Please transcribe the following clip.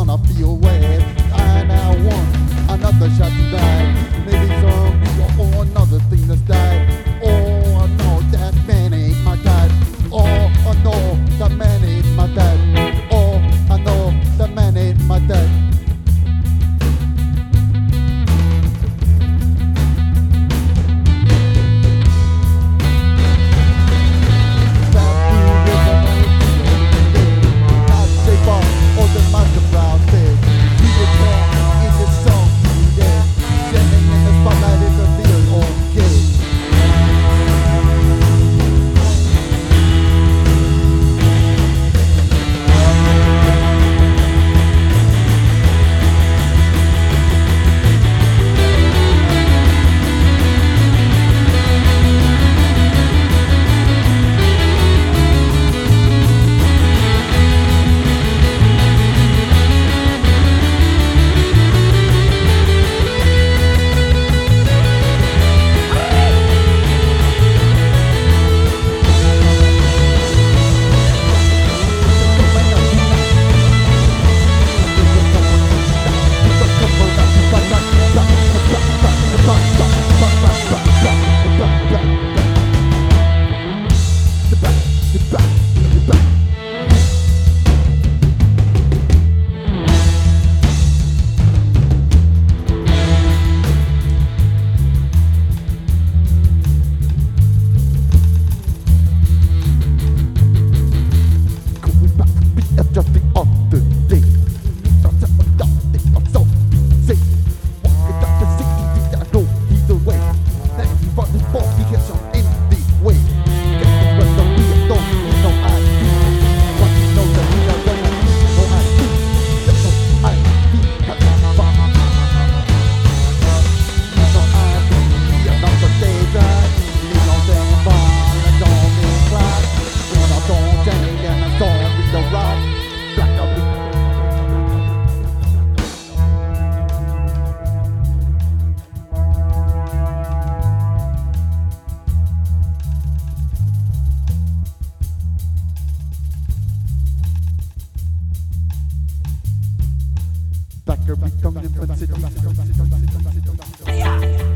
wanna feel wet. And I want another shot to die. Maybe zombie or another thing that's died. Oh, I know that man ain't my dad. Oh, I know that man ain't my dad. Oh, I know that man ain't my dad. Just the other day, I'm so sick. Walking down the city, I know either way. Thank you for the ball because I'm in the way. Get the rest of me, I don't need no ID. But you know that we are gonna need no ID. There's no ID, have no fun. Need no ID, I'm not the day that. Need no damn fun, I don't need class. When I don't change, then I don't read the rock. Blacker becomes infancy.